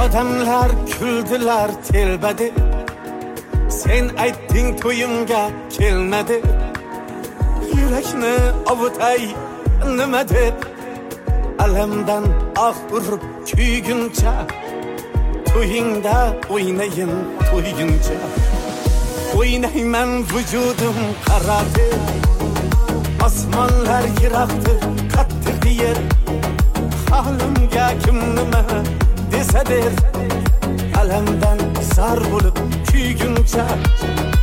Odamlar kuldilar telbadi, sen aytding to'yimga kelmadi. Yurakni ovutay nima deb, alamdan ah urib kuyguncha, to'yingda o'ynayin to'yguncha. O'ynayman vujudim qaradi, osmonlar yiroqdir qattiq yer. Halimga kim nima desa der, alamdan zar bo'lib kuyguncha.